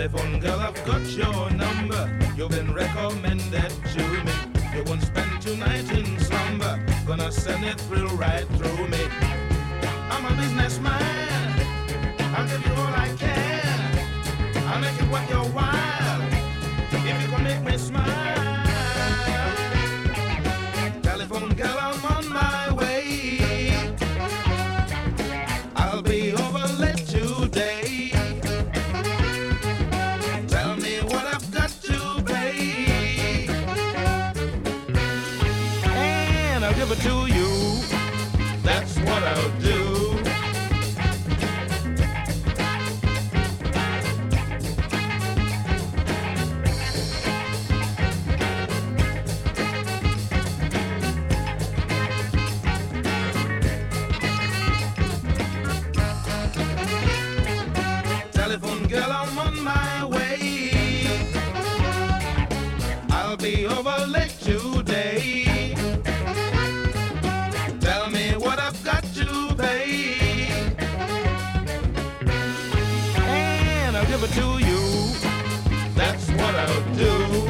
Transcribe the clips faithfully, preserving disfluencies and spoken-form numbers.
Telephone girl, I've got your number. You've been recommended to me. You won't spend tonight in slumber. Gonna send it through right through me. I'm a businessman. I'll give you all I can. I'll make it worth your while. If you can make me smile. Telephone girl, I'm on my way. I'll be over late today. Tell me what I've got to pay, and I'll give it to you. That's what I'll do. Telephone girl, I'm on my way. I'll be over late today. Tell me what I've got to pay, and I'll give it to you. That's what I'll do.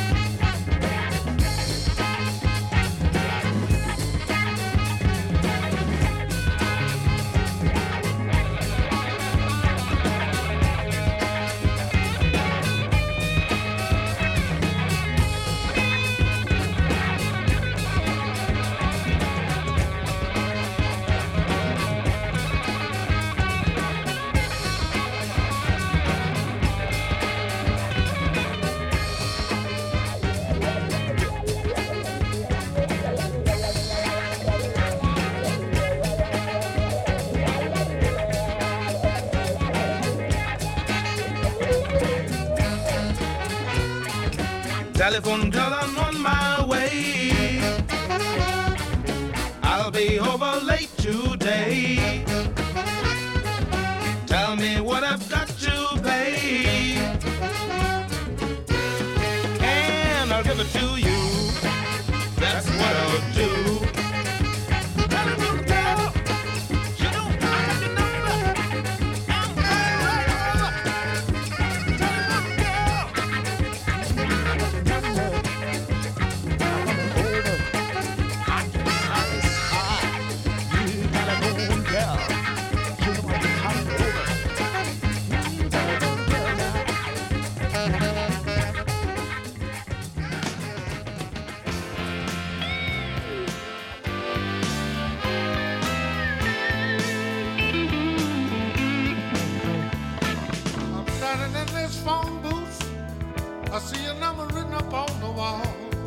Telephone girl, I'm on my way. I'll be over late today. Tell me what I've got to pay, and I'll give it to you. That's what I'll do. Telephone girl, you know I got the number. I'm coming right over. Telephone girl. Phone booth, I see a number written up on the wall.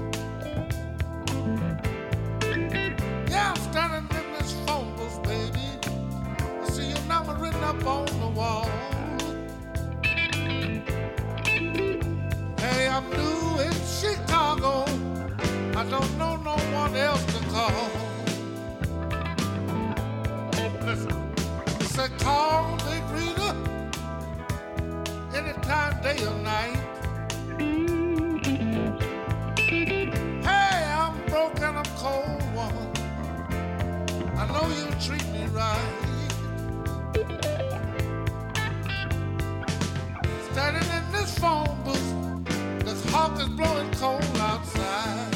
Yeah, I'm standing in this phone booth, baby. I see a number written up on the wall. Hey, I'm new in Chicago. I don't know no one else to call. Listen, it said call Big Rita. Anytime, day or night. Hey, I'm broke and I'm cold, woman. I know you treat me right. Standing in this phone booth, this hawk is blowing cold outside.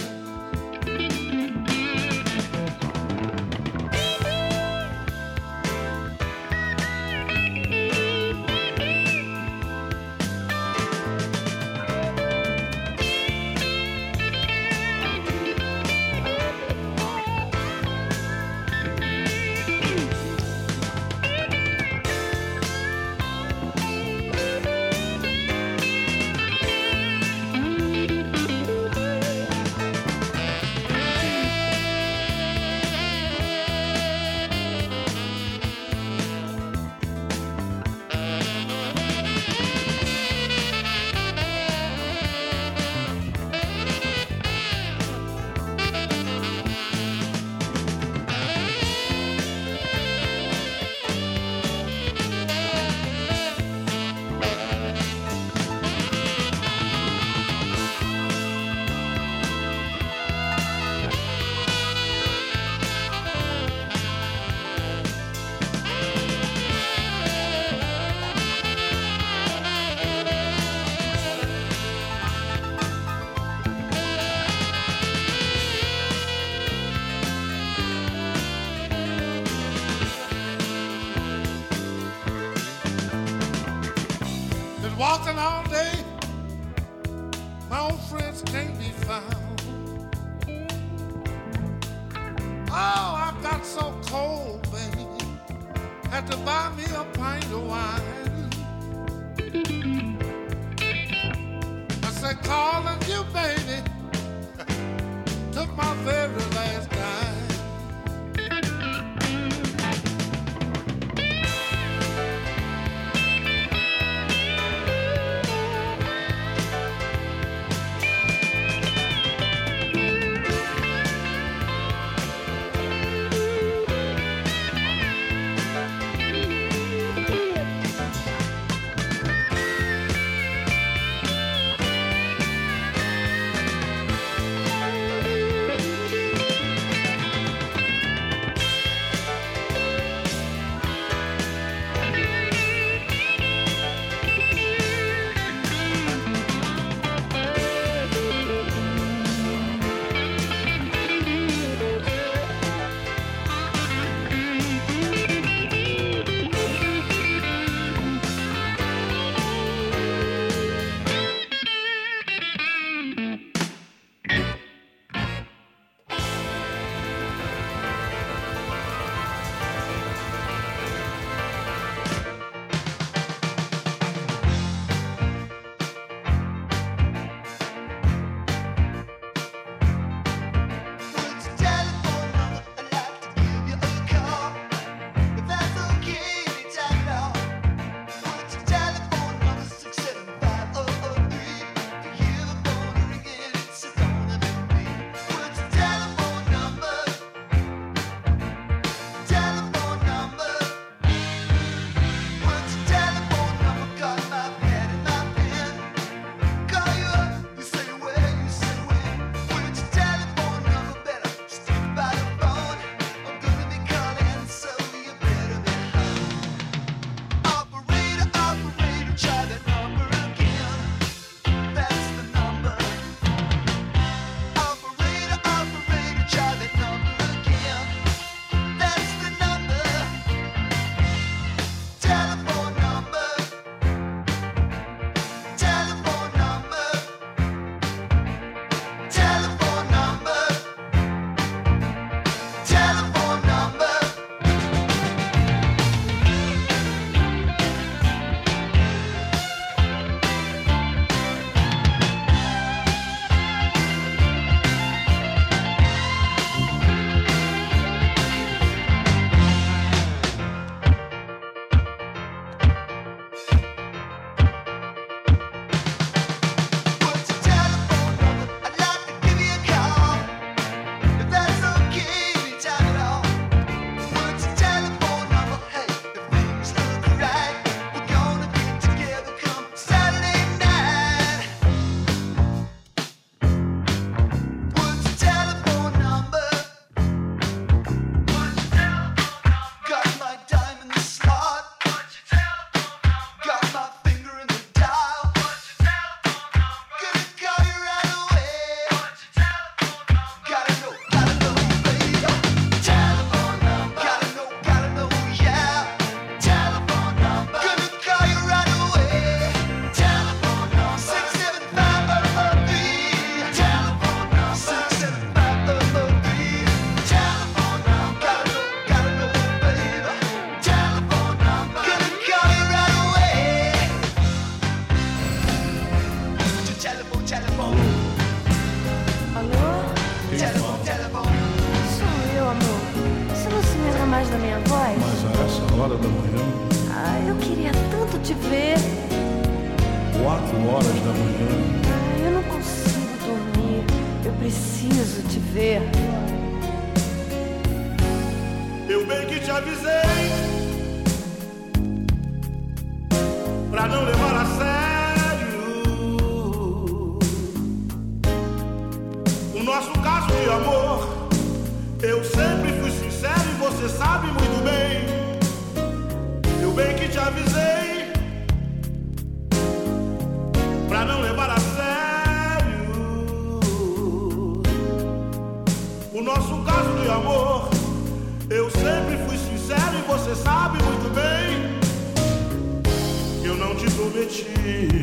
walking all day, my old friends can't be found. Oh, I got so cold, baby, had to buy me a pint of wine. I said, calling you, baby, took my very last dime. Você sabe muito bem que eu não te prometi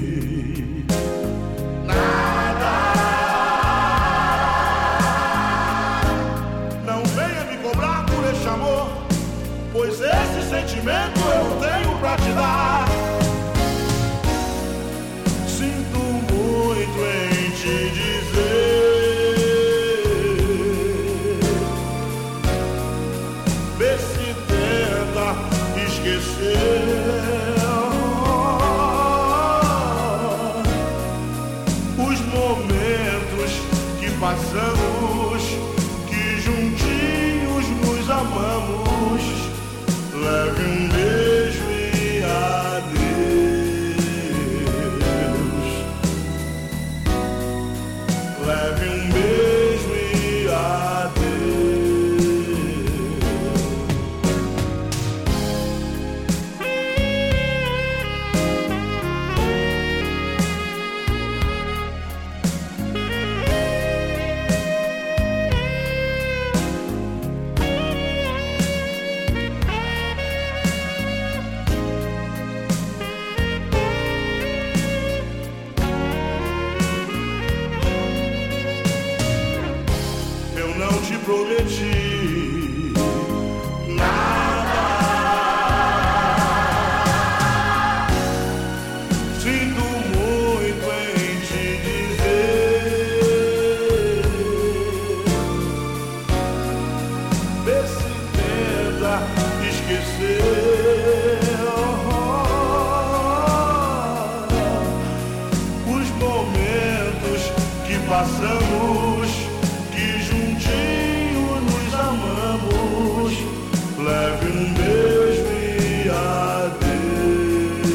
façamos que juntinho nos amamos. Leve um beijo e adeus.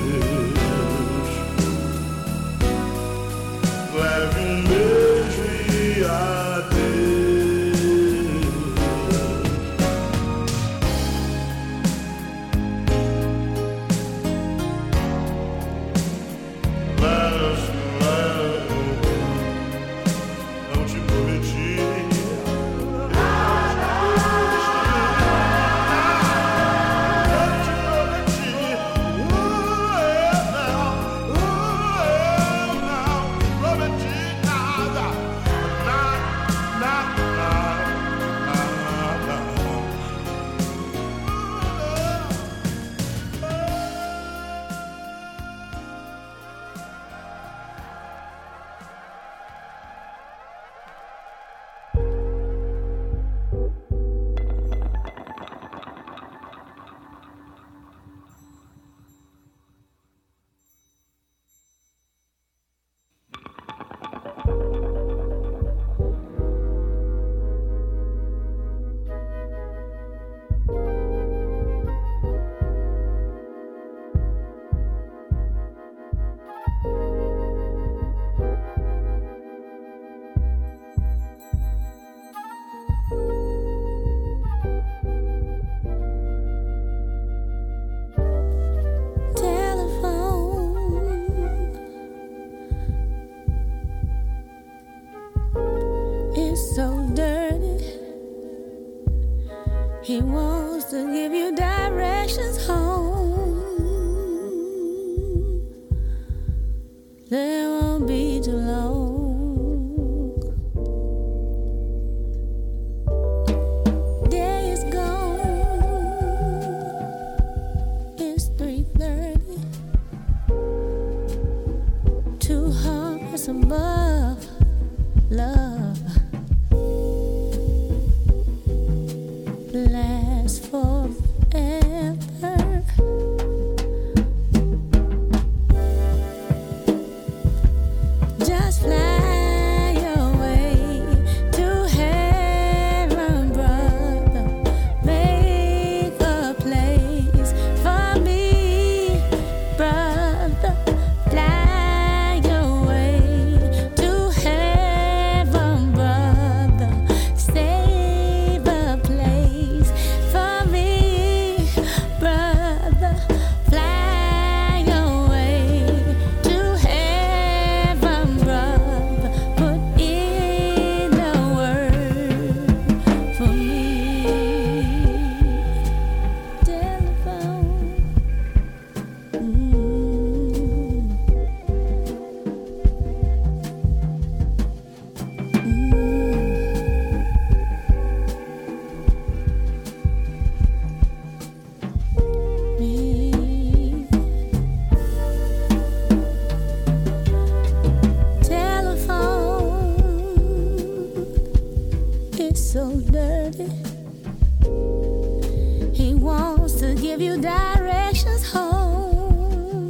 Leve um beijo e adeus. Last, last, não te prometi. So dirty, he wants to give you directions home. They won't be too long. Day is gone, it's three thirty. Two hearts above, love last forever. Just fly away to heaven, brother. Make a place for me, brother. Fly away to heaven, brother. Save a place for me, brother. Fly away to heaven, brother. Put in a word for me. Telephone. Mm. Me. Telephone, it's so dirty. He wants to give you directions home.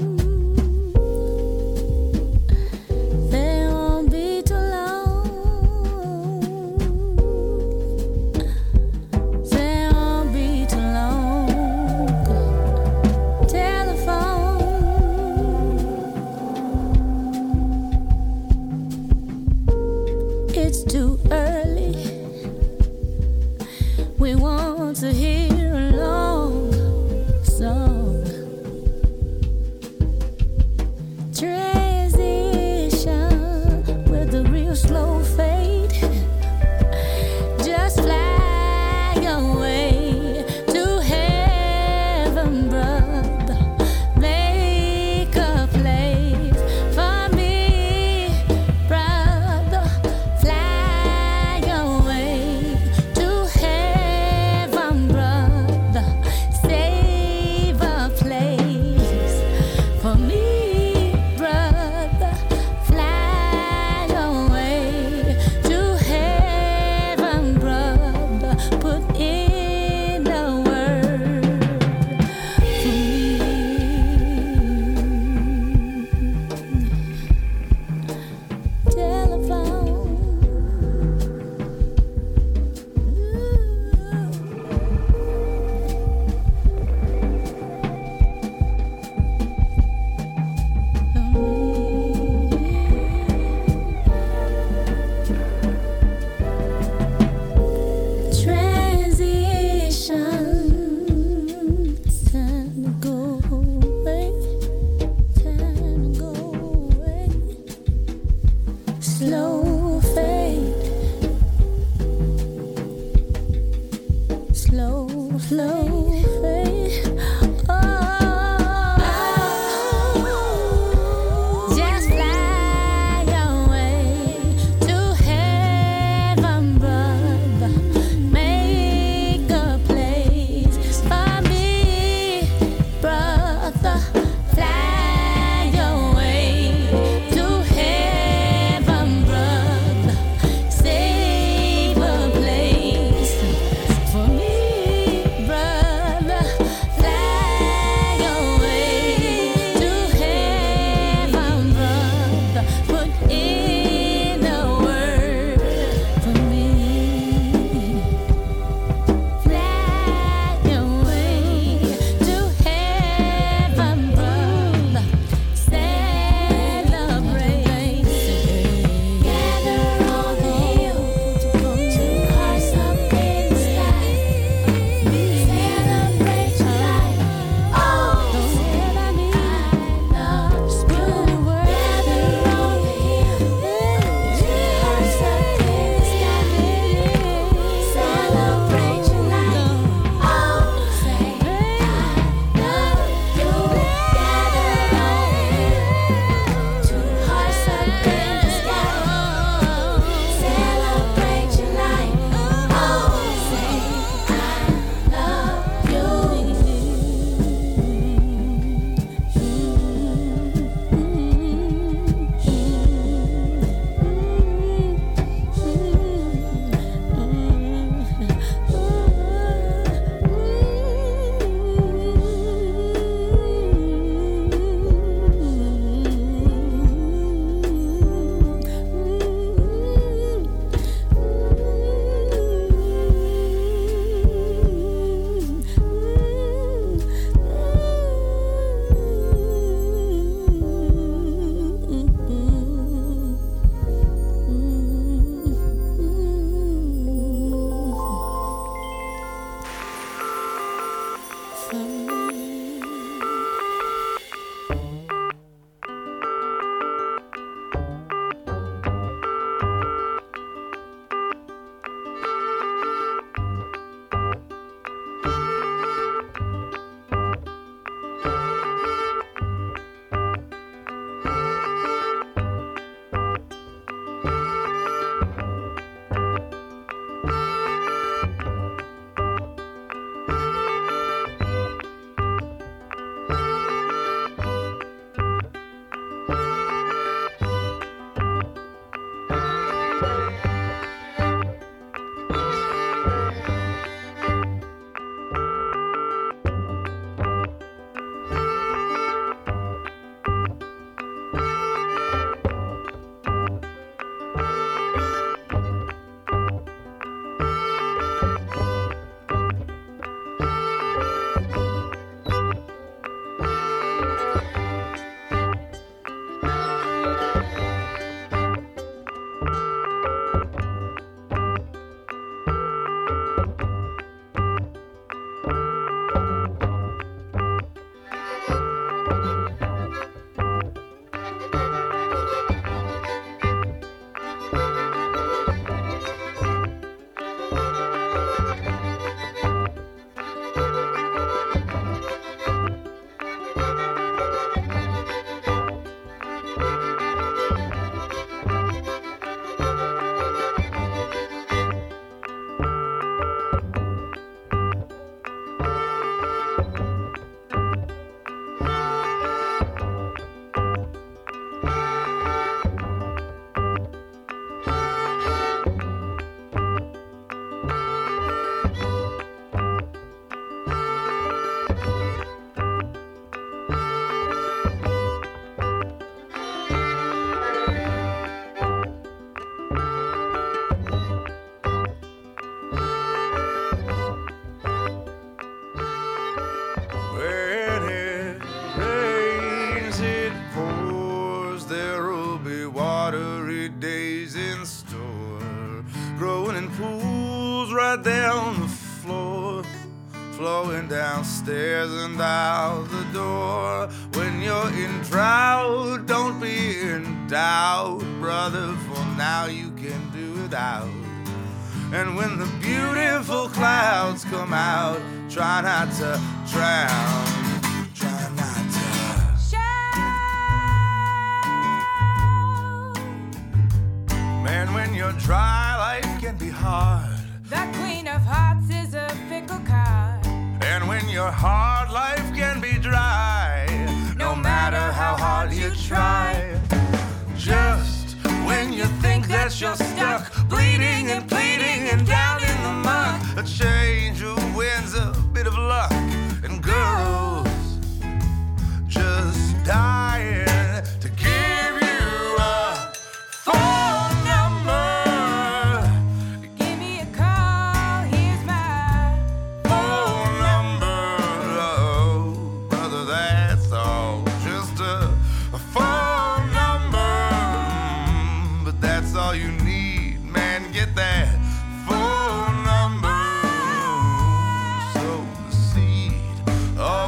rains, it pours, there'll be watery days in store, growing in pools right down the floor, flowing downstairs and out the door. When you're in drought, don't be in doubt, brother, for now you can do without. And when the beautiful clouds come out, try not to drown, try not to shout. Man, when you're dry, life can be hard. The Queen of Hearts is a fickle card. And when you're hard, life can be dry, no matter how hard you try. Just when you think that you're stuck, bleeding and pleading and down in the muck, a change of winds, a bit of luck, and girls just dying to give you a phone number. Give me a call, here's my Phone number. Oh, brother, that's all. Just a, a phone number. Mm, but that's all you need, man. Get that phone number. Sow the seed of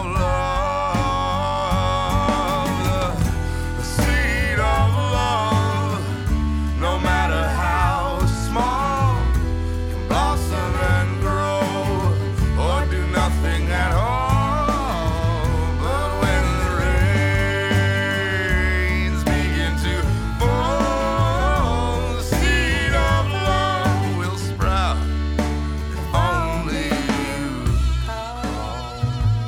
love. The, the seed of love, no matter how small, can blossom and grow, or do nothing at all. But when the rains begin to fall, the seed of love will sprout, if only you call.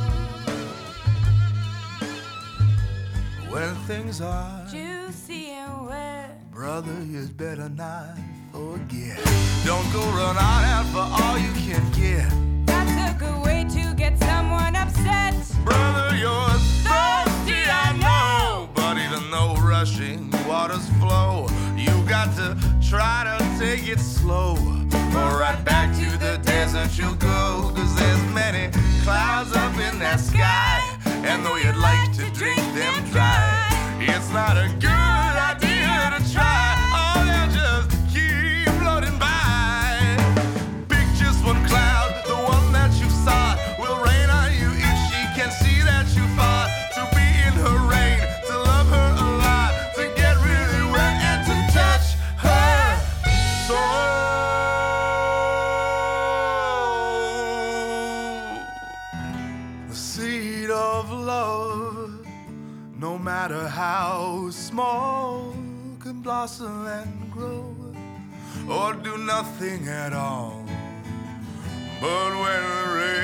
When things are juicy and wet. brother, you'd better not forget. Don't go run on out for all you can get. That's a good way to get someone upset. Brother, you're thirsty, I know. But even though rushing waters flow, you got to try to take it slow, or right back to the desert you'll go. Cause there's many clouds up in that sky, and though you'd like to drink them dry, it's not a good idea to try. Oh, they'll just keep floating by. Pick just one cloud, the one that you sought, will rain on you if she can see that you fought to be in her rain, to love her a lot, to get really wet and to touch her soul. The seed of love, no matter how small, can blossom and grow, or do nothing at all. But when the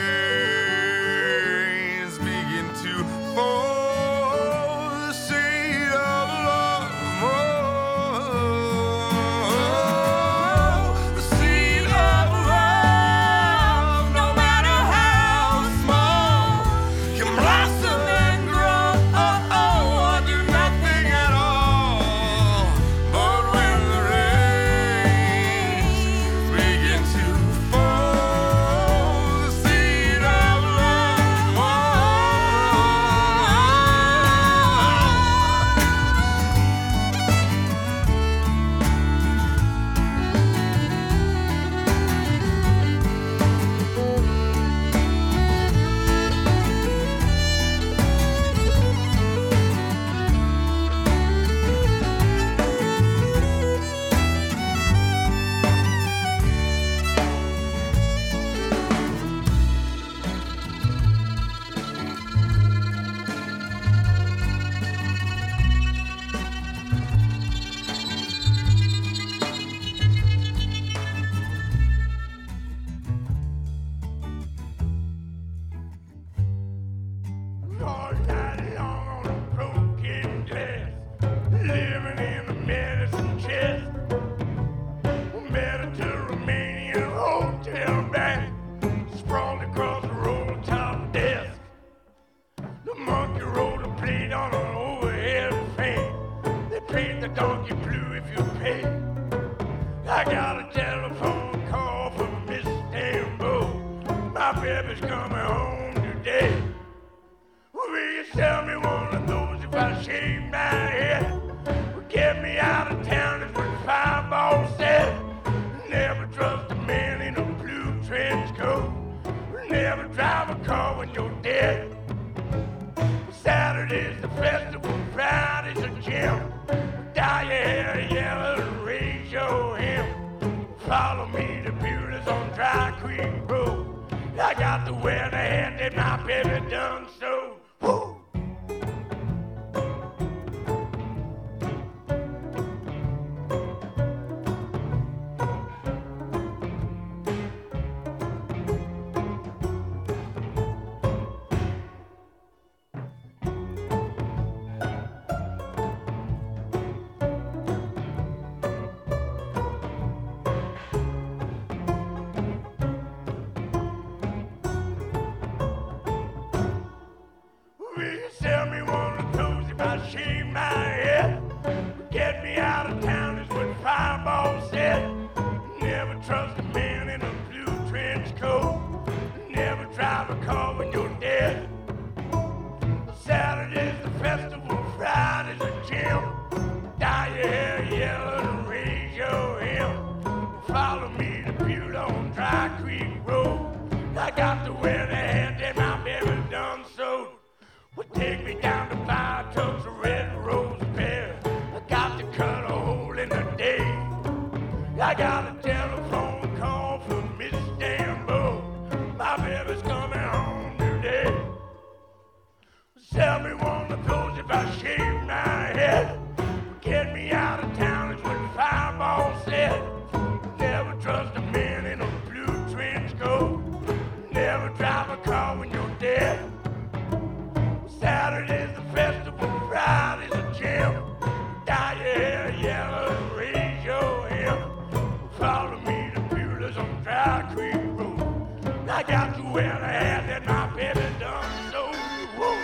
rains begin to fall, the seed of love, oh, the seed of love, no matter how small, can blossom and grow, oh, oh, or do nothing at all. But when the rains begin to fall, the seed of got to wear the hat that my baby done so. Woo! Sell me one of those if I shave my head. Get me out of town is what Fireball said. Never trust a man in a blue trench coat. Never drive a car when you're dead. Saturday's the festival, Friday's a gym. Dye your hair yellow and raise your hem. Follow me to Butte on Dry Creek Road. I got to wear the hat that my baby done sewed. Well, take me down to five tubs of red rose pear. I got to cut a hole in the day. I got a telephone call from Miss Istanbul. My baby's coming home today. Sell me one of those if I shave my head. Get me out of town is what Fireball said. Never trust a man in a blue trench coat. Never drive a car when you're dead. Saturday's the festival, Friday's a gym. Dye your hair yellow and raise your hem. Follow me to Bueller's on Dry Creek Road. I got to wear the hat that my baby done so. Whoa.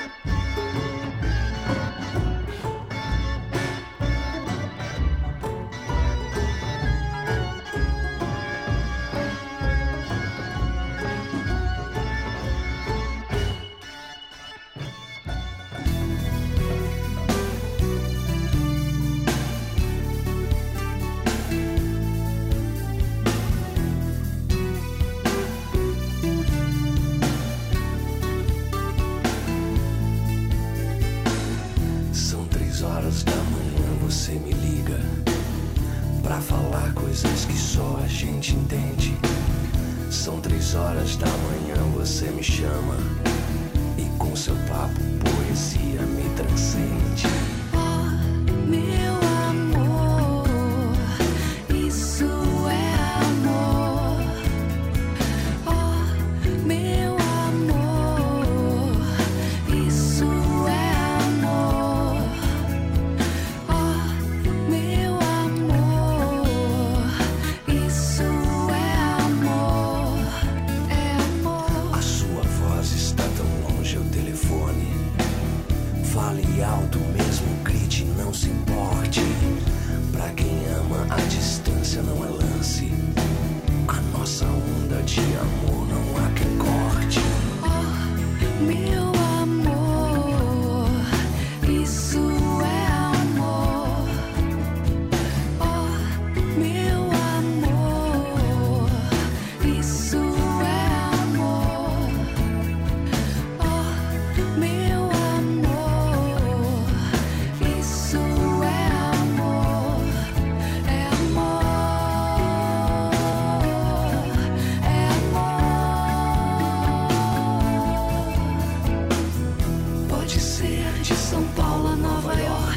Horas da manhã você me liga pra falar coisas que só a gente entende. São três horas da manhã você me chama e com seu papo poesia me transcende. Oh, meu amor, isso é amor. Oh, meu amor, isso é amor. Meu amor, isso é amor, é amor. A sua voz está tão longe ao telefone. Fale alto mesmo, grite, não se importe. Pra quem ama, a distância não é lance. A nossa onda de amor não há quem corte. Oh, meu amor, isso é amor. Oh, meu amor, isso é amor. Oh, meu amor, isso é amor. É amor, é amor. Pode ser de São Paulo a Nova York.